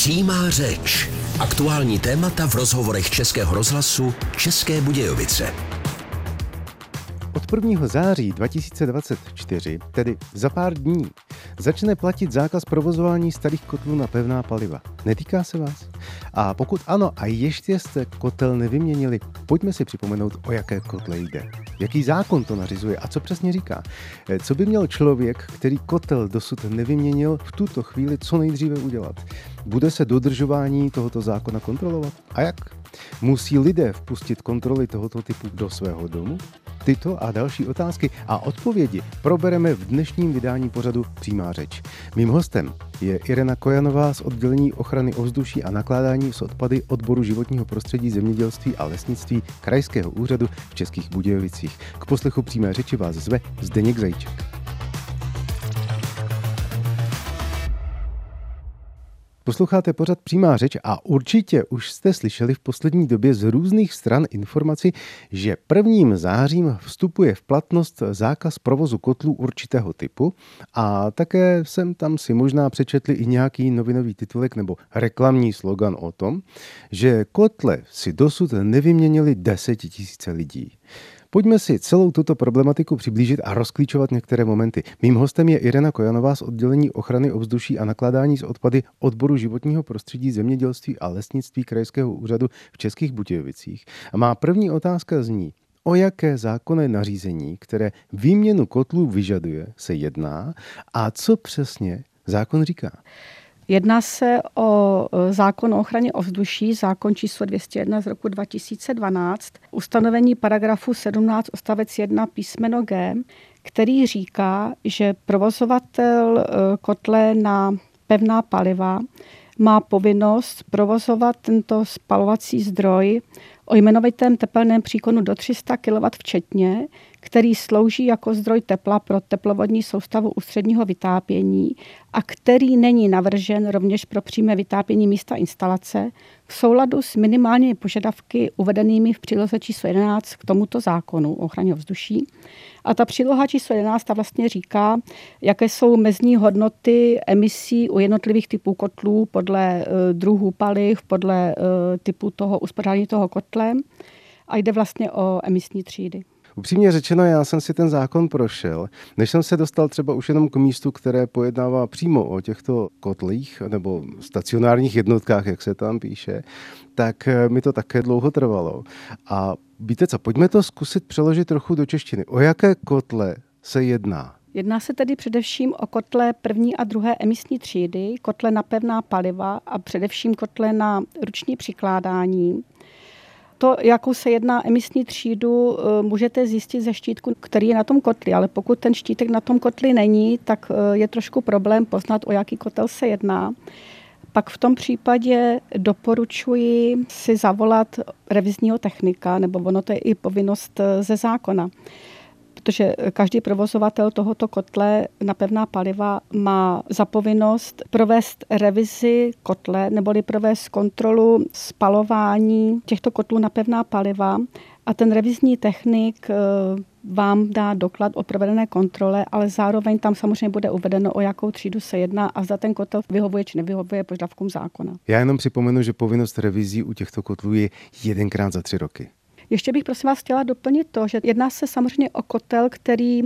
Přímá řeč. Aktuální témata v rozhovorech Českého rozhlasu České Budějovice. Od 1. září 2024, tedy za pár dní, začne platit zákaz provozování starých kotlů na pevná paliva. Netýká se vás? A pokud ano a ještě jste kotel nevyměnili, pojďme si připomenout, o jaké kotle jde. Jaký zákon to nařizuje a co přesně říká? Co by měl člověk, který kotel dosud nevyměnil, v tuto chvíli co nejdříve udělat? Bude se dodržování tohoto zákona kontrolovat? A jak? Musí lidé vpustit kontroly tohoto typu do svého domu? Tyto a další otázky a odpovědi probereme v dnešním vydání pořadu Přímá řeč. Mým hostem je Irena Kojanová z oddělení ochrany ovzduší a nakládání s odpady odboru životního prostředí, zemědělství a lesnictví Krajského úřadu v Českých Budějovicích. K poslechu Přímé řeči vás zve Zdeněk Zajíček. Posloucháte pořad Přímá řeč a určitě už jste slyšeli v poslední době z různých stran informaci, že 1. zářím vstupuje v platnost zákaz provozu kotlů určitého typu a také sem tam si možná přečetli i nějaký novinový titulek nebo reklamní slogan o tom, že kotle si dosud nevyměnili 10 000 lidí. Pojďme si celou tuto problematiku přiblížit a rozklíčovat některé momenty. Mým hostem je Irena Kojanová z oddělení ochrany ovzduší a nakládání s odpady odboru životního prostředí, zemědělství a lesnictví Krajského úřadu v Českých Budějovicích. A má první otázka zní, o jaké zákonné nařízení, které výměnu kotlů vyžaduje, se jedná a co přesně zákon říká? Jedná se o zákon o ochraně ovzduší, zákon číslo 201 z roku 2012, ustanovení paragrafu 17 odstavec 1 písmeno G, který říká, že provozovatel kotle na pevná paliva má povinnost provozovat tento spalovací zdroj o jmenovitém tepelném příkonu do 300 kW včetně, který slouží jako zdroj tepla pro teplovodní soustavu ústředního vytápění a který není navržen rovněž pro přímé vytápění místa instalace v souladu s minimálními požadavky uvedenými v příloze číslo 11 k tomuto zákonu o ochraně ovzduší. A ta příloha číslo 11 ta vlastně říká, jaké jsou mezní hodnoty emisí u jednotlivých typů kotlů podle druhů paliv, podle typu toho uspořádání toho kotle a jde vlastně o emisní třídy. Upřímně řečeno, já jsem si ten zákon prošel, než jsem se dostal třeba už jenom k místu, které pojednává přímo o těchto kotlích nebo stacionárních jednotkách, jak se tam píše, tak mi to také dlouho trvalo. A víte co, pojďme to zkusit přeložit trochu do češtiny. O jaké kotle se jedná? Jedná se tedy především o kotle první a druhé emisní třídy, kotle na pevná paliva a především kotle na ruční přikládání. To, jakou se jedná emisní třídu, můžete zjistit ze štítku, který je na tom kotli, ale pokud ten štítek na tom kotli není, tak je trošku problém poznat, o jaký kotel se jedná. Pak v tom případě doporučuji si zavolat revizního technika, nebo ono to je i povinnost ze zákona. Protože každý provozovatel tohoto kotle na pevná paliva má za povinnost provést revizi kotle neboli provést kontrolu spalování těchto kotlů na pevná paliva a ten revizní technik vám dá doklad o provedené kontrole, ale zároveň tam samozřejmě bude uvedeno, o jakou třídu se jedná a zda ten kotel vyhovuje či nevyhovuje požadavkům zákona. Já jenom připomenu, že povinnost revizí u těchto kotlů je 1krát za 3 roky. Ještě bych prosím vás chtěla doplnit to, že jedná se samozřejmě o kotel, který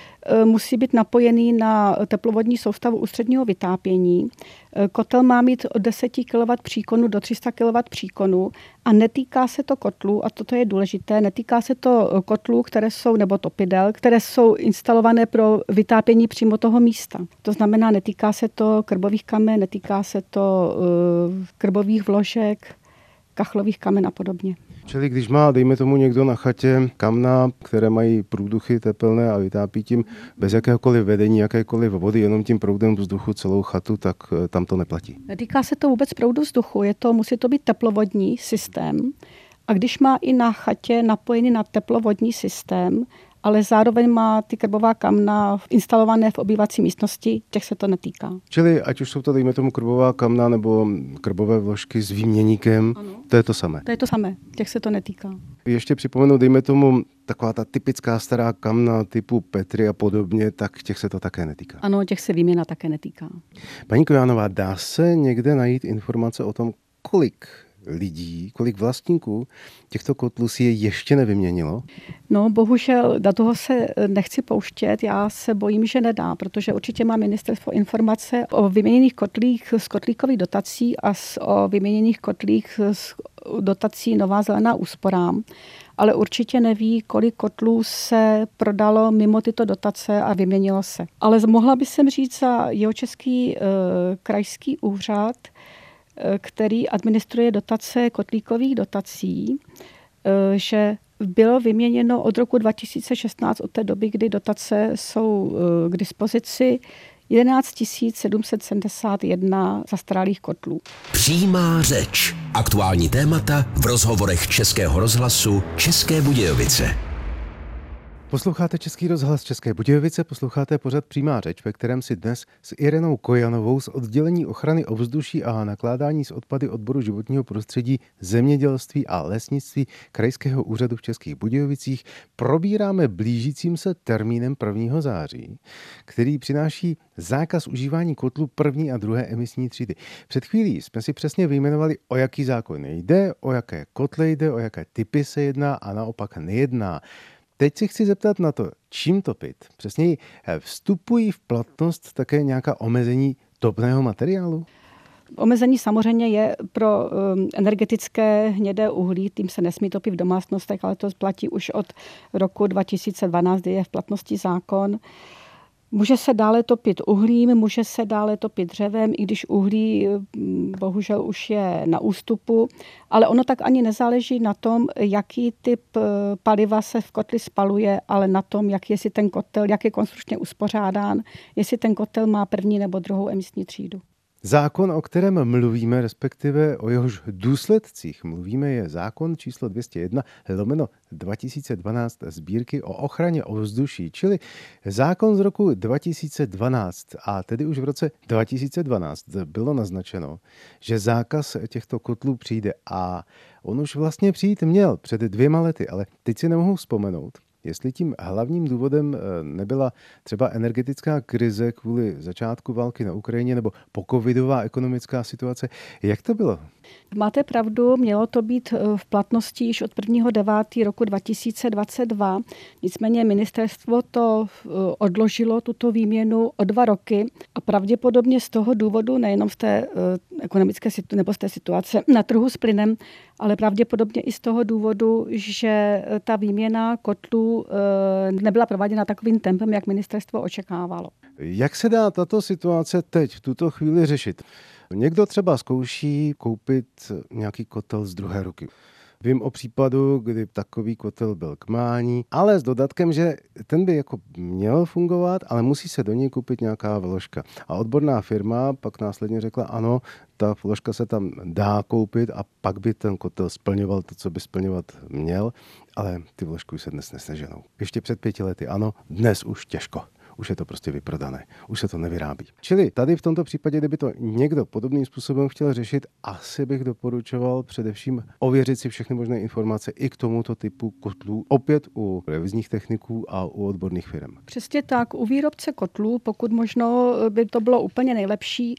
musí být napojený na teplovodní soustavu ústředního vytápění. Kotel má mít od 10 kW příkonu do 300 kW příkonu a netýká se to kotlů, a toto je důležité, netýká se to kotlů, které jsou, nebo topidel, které jsou instalované pro vytápění přímo toho místa. To znamená, netýká se to krbových kamen, netýká se to krbových vložek, kachlových kamen a podobně. Čili když má, dejme tomu, někdo na chatě kamna, které mají průduchy tepelné a vytápí tím bez jakéhokoliv vedení, jakékoliv vody, jenom tím proudem vzduchu celou chatu, tak tam to neplatí. Netýká se to vůbec proudu vzduchu, musí to být teplovodní systém. A když má i na chatě napojený na teplovodní systém ale zároveň má ty krbová kamna instalované v obývací místnosti, těch se to netýká. Čili ať už jsou to, dejme tomu, krbová kamna nebo krbové vložky s výměníkem, ano. To je to samé. To je to samé, těch se to netýká. Ještě připomenu, dejme tomu, taková ta typická stará kamna typu Petry a podobně, tak těch se to také netýká. Ano, těch se výměna také netýká. Paní Kojánová, dá se někde najít informace o tom, kolik lidí, kolik vlastníků těchto kotlů si je ještě nevyměnilo? No, bohužel do toho se nechci pouštět, já se bojím, že nedá, protože určitě má ministerstvo informace o vyměněných kotlích z kotlíkových dotací a o vyměněných kotlích z dotací Nová zelená úsporám, ale určitě neví, kolik kotlů se prodalo mimo tyto dotace a vyměnilo se. Ale mohla bych sem říct za Jihočeský krajský úřad, který administruje dotace kotlíkových dotací, že bylo vyměněno od roku 2016, od té doby, kdy dotace jsou k dispozici, 11 771 zastaralých kotlů. Přímá řeč. Aktuální témata v rozhovorech Českého rozhlasu České Budějovice. Posloucháte Český rozhlas České Budějovice, posloucháte pořad Přímá řeč, ve kterém si dnes s Irenou Kojanovou z oddělení ochrany ovzduší a nakládání s odpady odboru životního prostředí, zemědělství a lesnictví Krajského úřadu v Českých Budějovicích probíráme blížícím se termínem 1. září, který přináší zákaz užívání kotlů první a druhé emisní třídy. Před chvílí jsme si přesně vyjmenovali, o jaký zákon jde, o jaké kotle jde, o jaké typy se jedná a naopak nejedná. Teď si chci zeptat na to, čím topit. Přesněji, vstupují v platnost také nějaká omezení topného materiálu? Omezení samozřejmě je pro energetické hnědé uhlí, tím se nesmí topit v domácnostech, ale to platí už od roku 2012, kdy je v platnosti zákon. Může se dále topit uhlím, může se dále topit dřevem, i když uhlí bohužel už je na ústupu, ale ono tak ani nezáleží na tom, jaký typ paliva se v kotli spaluje, ale na tom, jak je ten kotel, jak je konstrukčně uspořádán, jestli ten kotel má první nebo druhou emisní třídu. Zákon, o kterém mluvíme, respektive o jehož důsledcích mluvíme, je zákon číslo 201/2012 sbírky o ochraně ovzduší, čili zákon z roku 2012. A tedy už v roce 2012 bylo naznačeno, že zákaz těchto kotlů přijde a on už vlastně přijít měl před 2 lety, ale teď si nemohu vzpomenout, jestli tím hlavním důvodem nebyla třeba energetická krize kvůli začátku války na Ukrajině nebo pocovidová ekonomická situace. Jak to bylo? Máte pravdu, mělo to být v platnosti již od 1.9. roku 2022. Nicméně ministerstvo to odložilo, tuto výměnu, o 2 roky a pravděpodobně z toho důvodu, nejenom z té ekonomické nebo z té situace na trhu s plynem, ale pravděpodobně i z toho důvodu, že ta výměna kotlů nebyla prováděna takovým tempem, jak ministerstvo očekávalo. Jak se dá tato situace teď v tuto chvíli řešit? Někdo třeba zkouší koupit nějaký kotel z druhé ruky. Vím o případu, kdy takový kotel byl k mání, ale s dodatkem, že ten by jako měl fungovat, ale musí se do něj koupit nějaká vložka. A odborná firma pak následně řekla, ano, ta vložka se tam dá koupit a pak by ten kotel splňoval to, co by splňovat měl, ale ty vložky už se dnes neseženou. Ještě před 5 lety, ano, dnes už těžko. Už je to prostě vyprodané, už se to nevyrábí. Čili tady v tomto případě, kdyby to někdo podobným způsobem chtěl řešit, asi bych doporučoval především ověřit si všechny možné informace i k tomuto typu kotlů, opět u revizních techniků a u odborných firm. Přesně tak, u výrobce kotlů, pokud možno by to bylo úplně nejlepší.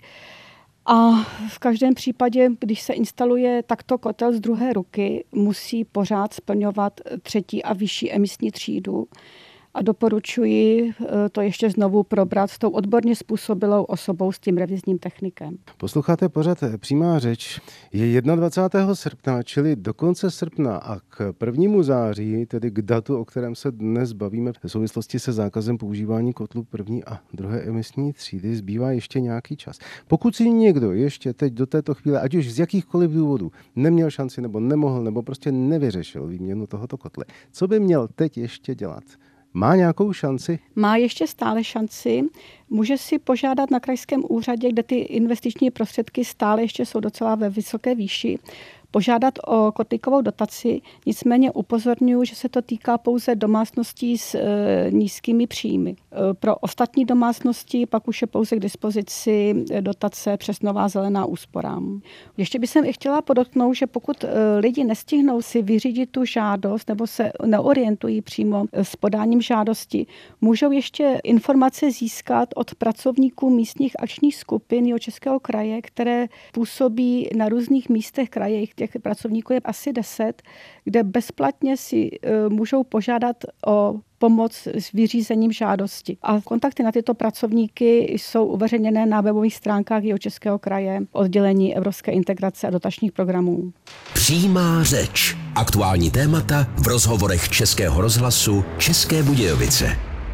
A v každém případě, když se instaluje takto kotel z druhé ruky, musí pořád splňovat 3. a vyšší emisní třídu. A doporučuji to ještě znovu probrat s tou odborně způsobilou osobou, s tím revizním technikem. Posloucháte pořad Přímá řeč. Je 21. srpna, čili do konce srpna a k 1. září, tedy k datu, o kterém se dnes bavíme v souvislosti se zákazem používání kotlů první a druhé emisní třídy, zbývá ještě nějaký čas. Pokud si někdo ještě teď do této chvíle, ať už z jakýchkoliv důvodů, neměl šanci nebo nemohl, nebo prostě nevyřešil výměnu tohoto kotle, co by měl teď ještě dělat? Má nějakou šanci? Má ještě stále šanci. Může si požádat na krajském úřadě, kde ty investiční prostředky stále ještě jsou docela ve vysoké výši. požádat o kotlíkovou dotaci, nicméně upozorňuji, že se to týká pouze domácností s nízkými příjmy. Pro ostatní domácnosti pak už je pouze k dispozici dotace přes Nová zelená úsporám. Ještě bych i chtěla podotknout, že pokud lidi nestihnou si vyřídit tu žádost nebo se neorientují přímo s podáním žádosti, můžou ještě informace získat od pracovníků místních akčních skupin Jihočeského kraje, které působí na různých místech kraje. Těch pracovníků je asi 10, kde bezplatně si můžou požádat o pomoc s vyřízením žádosti. A kontakty na tyto pracovníky jsou uveřejněné na webových stránkách Jihočeského kraje, oddělení Evropské integrace a dotačních programů. Přímá řeč. Aktuální témata v rozhovorech Českého rozhlasu České Budějovice.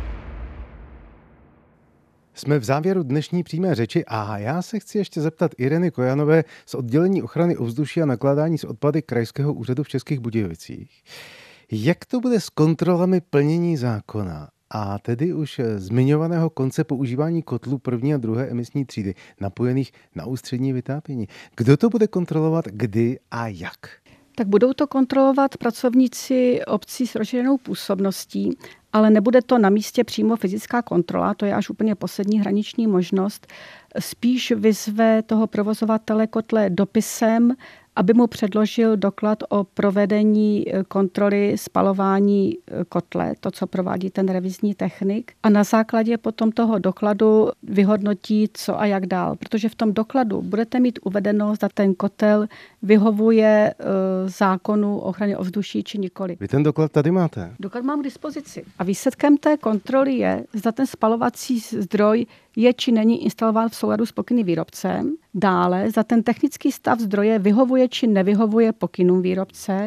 Jsme v závěru dnešní přímé řeči a já se chci ještě zeptat Ireny Kojanové z oddělení ochrany ovzduší a nakládání s odpady Krajského úřadu v Českých Budějovicích. Jak to bude s kontrolami plnění zákona a tedy už zmiňovaného konce používání kotlů první a druhé emisní třídy napojených na ústřední vytápění? Kdo to bude kontrolovat, kdy a jak? Tak budou to kontrolovat pracovníci obcí s rozšířenou působností, ale nebude to na místě přímo fyzická kontrola, to je až úplně poslední hraniční možnost. Spíš vyzve toho provozovatele kotle dopisem, aby mu předložil doklad o provedení kontroly spalování kotle, to, co provádí ten revizní technik. A na základě potom toho dokladu vyhodnotí, co a jak dál. Protože v tom dokladu budete mít uvedeno, zda ten kotel vyhovuje zákonu o ochraně ovzduší či nikoli. Vy ten doklad tady máte? Doklad mám k dispozici. A výsledkem té kontroly je, zda ten spalovací zdroj je či není instalován v souladu s pokyny výrobcem. Dále, zda ten technický stav zdroje vyhovuje či nevyhovuje pokynům výrobce.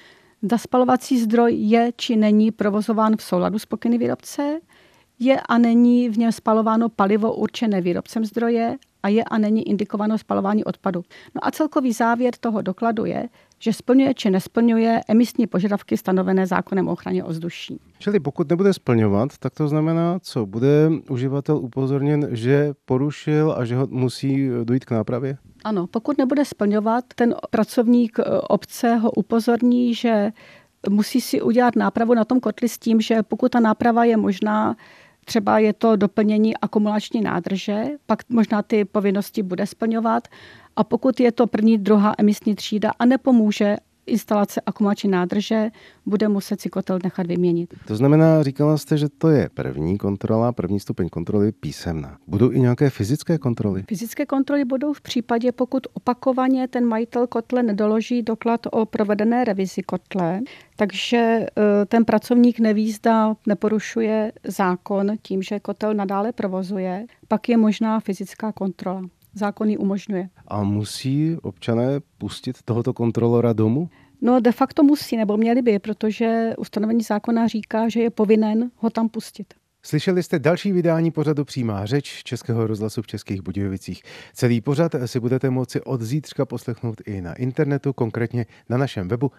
Zda spalovací zdroj je či není provozován v souladu s pokyny výrobce. Je a není v něm spalováno palivo určené výrobcem zdroje a je a není indikováno spalování odpadu. No a celkový závěr toho dokladu je, že splňuje či nesplňuje emisní požadavky stanovené zákonem o ochraně ovzduší. Čili pokud nebude splňovat, tak to znamená, co? Bude uživatel upozorněn, že porušil a že ho musí dojít k nápravě? Ano, pokud nebude splňovat, ten pracovník obce ho upozorní, že musí si udělat nápravu na tom kotli s tím, že pokud ta náprava je možná, třeba je to doplnění akumulační nádrže, pak možná ty povinnosti bude splňovat. A pokud je to první, druhá emisní třída a nepomůže instalace akumulační nádrže, bude muset si kotel nechat vyměnit. To znamená, říkala jste, že to je první kontrola, první stupeň kontroly písemná. Budou i nějaké fyzické kontroly? Fyzické kontroly budou v případě, pokud opakovaně ten majitel kotle nedoloží doklad o provedené revizi kotle, takže ten pracovník neví, zda neporušuje zákon tím, že kotel nadále provozuje, pak je možná fyzická kontrola. Zákon ji umožňuje. A musí občané pustit tohoto kontrolora domů? No de facto musí, nebo měli by, protože ustanovení zákona říká, že je povinen ho tam pustit. Slyšeli jste další vydání pořadu Přímá řeč Českého rozhlasu v Českých Budějovicích. Celý pořad si budete moci od zítřka poslechnout i na internetu, konkrétně na našem webu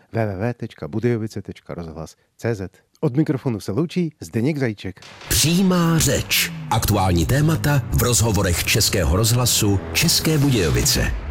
www.budějovice.rozhlas.cz. Od mikrofonu se loučí Zdeněk Zajíček. Přímá řeč. Aktuální témata v rozhovorech Českého rozhlasu České Budějovice.